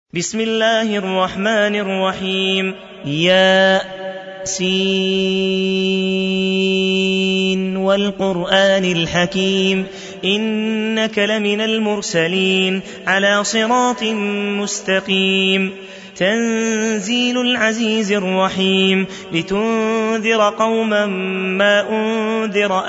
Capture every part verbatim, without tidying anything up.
بسم الله الرحمن الرحيم. يا سين والقرآن الحكيم إنك لمن المرسلين على صراط مستقيم. تنزيل العزيز الرحيم لتنذر قوما ما أنذر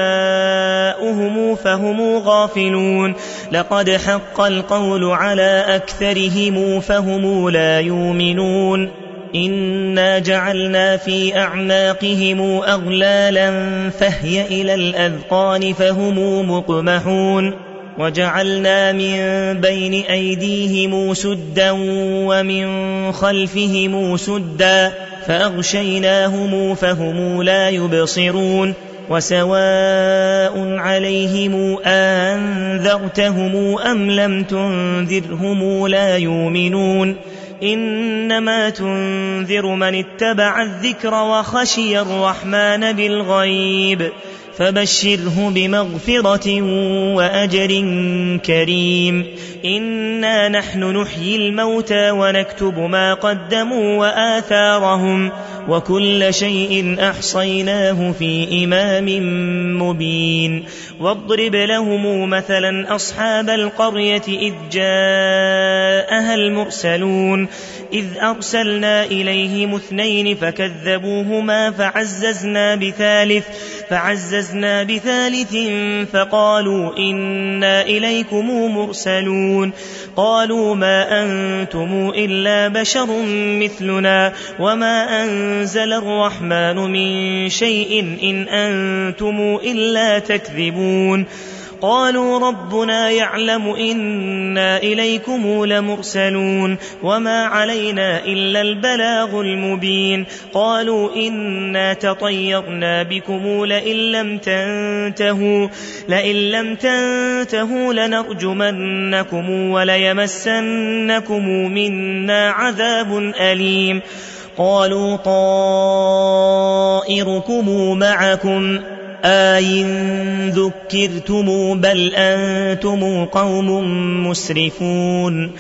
آباؤهم فهم غافلون. لقد حق القول على أكثرهم فهم لا يؤمنون. إنا جعلنا في أعناقهم أغلالا فهي إلى الأذقان فهم مقمحون. وجعلنا من بين أيديهم سدا ومن خلفهم سدا فأغشيناهم فهم لا يبصرون. وسواء عليهم أنذرتهم أم لم تنذرهم لا يؤمنون. إنما تنذر من اتبع الذكر وخشي الرحمن بالغيب فبشره بمغفرة وأجر كريم. إنا نحن نحيي الموتى ونكتب ما قدموا وآثارهم وكل شيء أحصيناه في إمام مبين. واضرب لهم مثلا أصحاب القرية إذ جاءها المرسلون إذ أرسلنا إليهم اثنين فكذبوهما فعززنا بثالث فعززنا بثالث فقالوا إنا إليكم مرسلون. قالوا ما أنتم إلا بشر مثلنا وما أنزل الرحمن من شيء إن أنتم إلا تكذبون. قالوا ربنا يعلم إنا إليكم لمرسلون وما علينا إلا البلاغ المبين. قالوا إنا تطيرنا بكم لئن لم تنتهوا لئن لم تنتهوا لنرجمنكم وليمسنكم منا عذاب أليم. قالوا طائركم معكم أَإِن ذُكِّرْتُمْ بَلْ أَنْتُمْ قَوْمٌ مُسْرِفُونَ.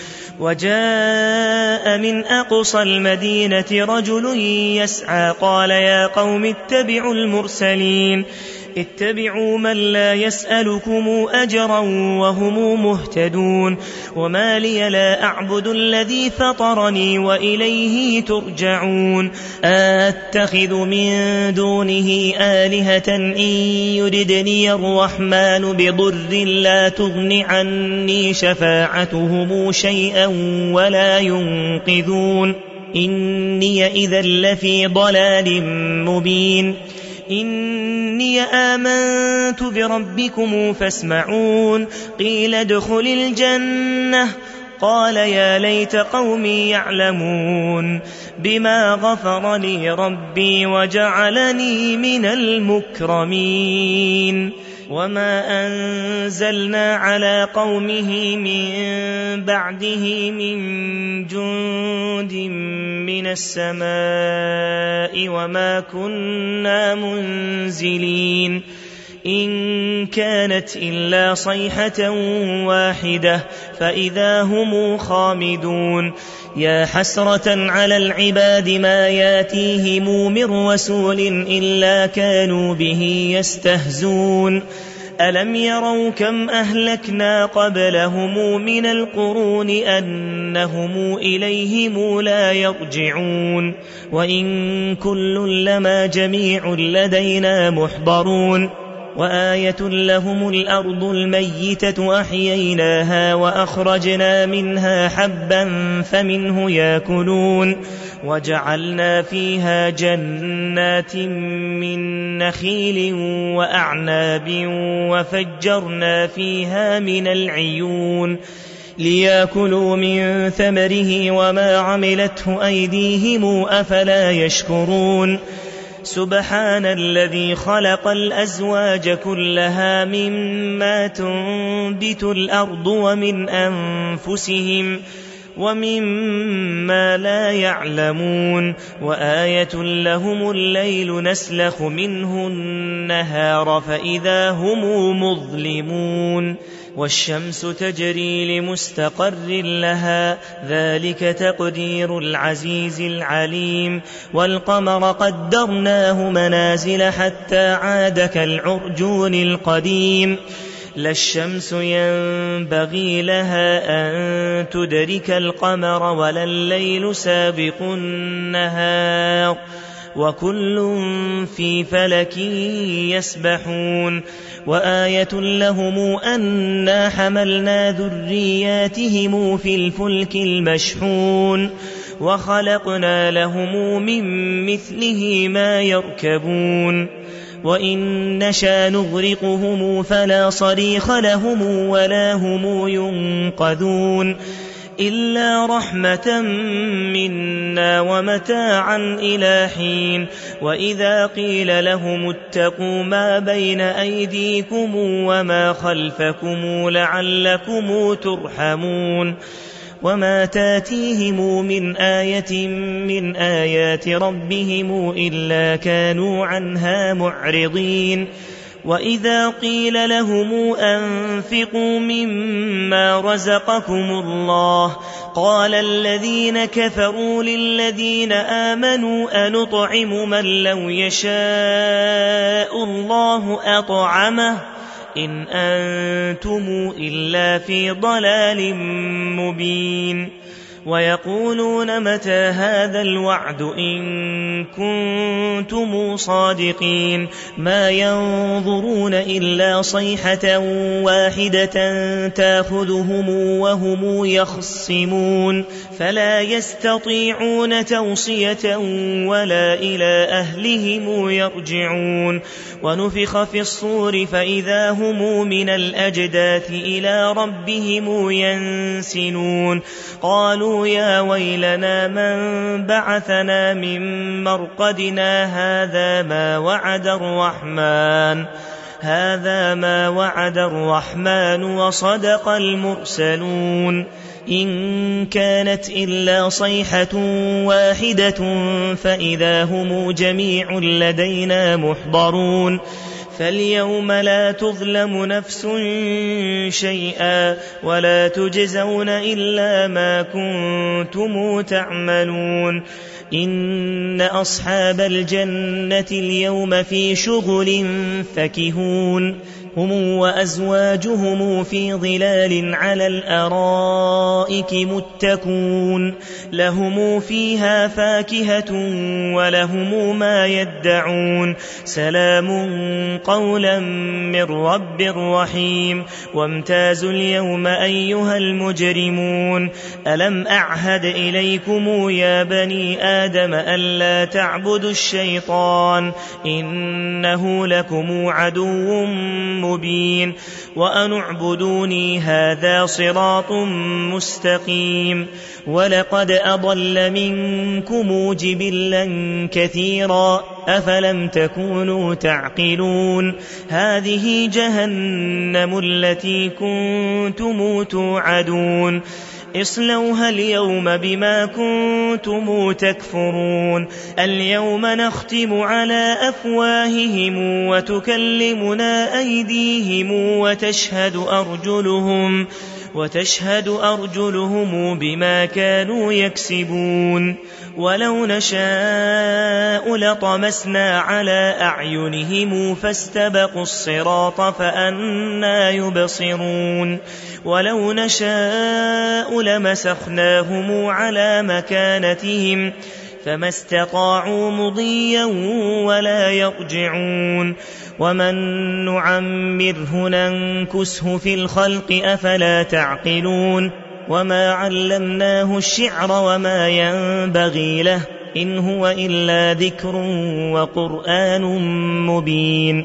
وجاء من أقصى المدينة رجل يسعى قال يا قوم اتبعوا المرسلين اتبعوا من لا يسألكم أجرا وهم مهتدون. وما لي لا أعبد الذي فطرني وإليه ترجعون. أتخذ من دونه آلهة إن يردني الرحمن بضر لا تغن عني شفاعتهم شيئا ولا ينقذون. إني إذا لفي ضلال مبين. إني آمنت بربكم فاسمعون. قيل ادخل الجنة قال يا ليت قومي يعلمون بما غفر لي ربي وجعلني من المكرمين. وما أنزلنا على قومه من بعده من جند من السماء وما كنا منزلين. إن كانت إلا صيحة واحدة فإذا هم خامدون. يا حسرة على العباد ما ياتيهم من رسول إلا كانوا به يستهزون. ألم يروا كم أهلكنا قبلهم من القرون أنهم إليهم لا يرجعون. وإن كل لما جميع لدينا محضرون. وآية لهم الأرض الميتة أحييناها وأخرجنا منها حبا فمنه يأكلون. وجعلنا فيها جنات من نخيل وأعناب وفجرنا فيها من العيون ليأكلوا من ثمره وما عملته أيديهم أفلا يشكرون. سبحان الذي خلق الأزواج كلها مما تنبت الأرض ومن أنفسهم ومما لا يعلمون. وآية لهم الليل نسلخ منه النهار فإذا هم مظلمون. والشمس تجري لمستقر لها ذلك تقدير العزيز العليم والقمر قدرناه منازل حتى عاد كالعرجون القديم لا الشمس ينبغي لها أن تدرك القمر ولا الليل سابق النهار وكل في فلك يسبحون وآية لهم أنا حملنا ذرياتهم في الفلك المشحون وخلقنا لهم من مثله ما يركبون وإن نشأ نغرقهم فلا صريخ لهم ولا هم ينقذون إلا رحمة منا ومتاعا إلى حين وإذا قيل لهم اتقوا ما بين أيديكم وما خلفكم لعلكم ترحمون وما تاتيهم من آية من آيات ربهم إلا كانوا عنها معرضين وإذا قيل لهم أنفقوا مما رزقكم الله قال الذين كفروا للذين آمنوا أنطعم من لو يشاء الله أطعمه إن أنتم إلا في ضلال مبين ويقولون متى هذا الوعد إن كنتم صادقين ما ينظرون إلا صيحة واحدة تأخذهم وهم يخصمون فلا يستطيعون توصية ولا إلى أهلهم يرجعون ونفخ في الصور فإذا هم من الأجداث إلى ربهم ينسلون قالوا يا ويلنا من بعثنا من مرقدنا هذا ما وعد الرحمن هذا ما وعد الرحمن وصدق المرسلون إن كانت إلا صيحة واحدة فإذا هم جميع لدينا محضرون فاليوم لا تظلم نفس شيئا ولا تجزون إلا ما كنتم تعملون إن أصحاب الجنة اليوم في شغل فكهون هم وأزواجهم في ظلال على الأرائك متكون لهم فيها فاكهة ولهم ما يدعون سلام قولا من رب رحيم وامتازوا اليوم أيها المجرمون ألم أعهد إليكم يا بني آدم ألا تعبدوا الشيطان إنه لكم عدو مبين وأن اعبدوني هذا صراط مستقيم ولقد أضل منكم جبلا كثيرا أفلم تكونوا تعقلون هذه جهنم التي كنتم توعدون اصلوها اليوم بما كنتم تكفرون اليوم نختم على أفواههم وتكلمنا أيديهم وتشهد أرجلهم وتشهد أرجلهم بما كانوا يكسبون ولو نشاء لطمسنا على أعينهم فاستبقوا الصراط فأنى يبصرون ولو نشاء لمسخناهم على مكانتهم فما استطاعوا مضيا ولا يرجعون ومن نعمره ننكسه في الخلق أفلا تعقلون وما علمناه الشعر وما ينبغي له إن هو إلا ذكر وقرآن مبين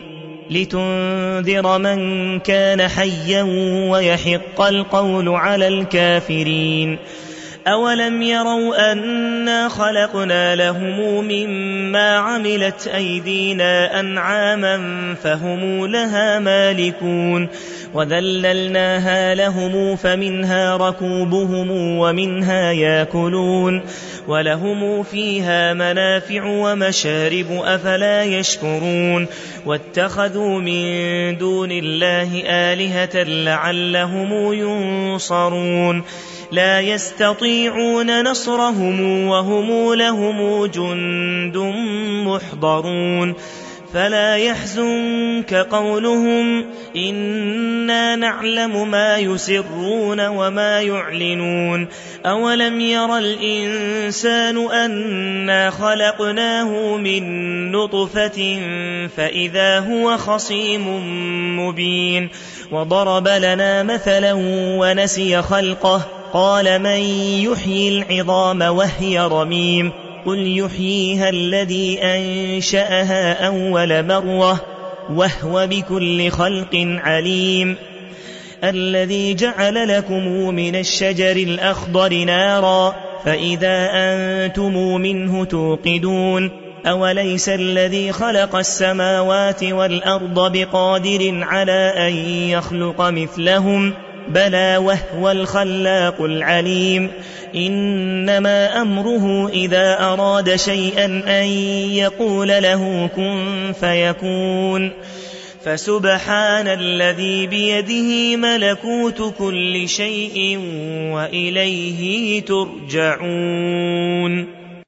لتنذر من كان حيا ويحق القول على الكافرين أولم يروا أنا خلقنا لهم مما عملت أيدينا أنعاما فهم لها مالكون وذللناها لهم فمنها ركوبهم ومنها يأكلون ولهم فيها منافع ومشارب أفلا يشكرون واتخذوا من دون الله آلهة لعلهم ينصرون لا يستطيعون نصرهم وهم لهم جند محضرون فلا يحزنك قولهم إنا نعلم ما يسرون وما يعلنون أولم ير الإنسان أنا خلقناه من نطفة فإذا هو خصيم مبين وضرب لنا مثلا ونسي خلقه قال من يحيي العظام وهي رميم قل يحييها الذي أنشأها أول مرة وهو بكل خلق عليم الذي جعل لكم من الشجر الأخضر نارا فإذا أنتم منه توقدون أوليس الذي خلق السماوات والأرض بقادر على أن يخلق مثلهم بلى وهو الخلاق العليم إنما أمره إذا أراد شيئا أن يقول له كن فيكون فسبحان الذي بيده ملكوت كل شيء وإليه ترجعون.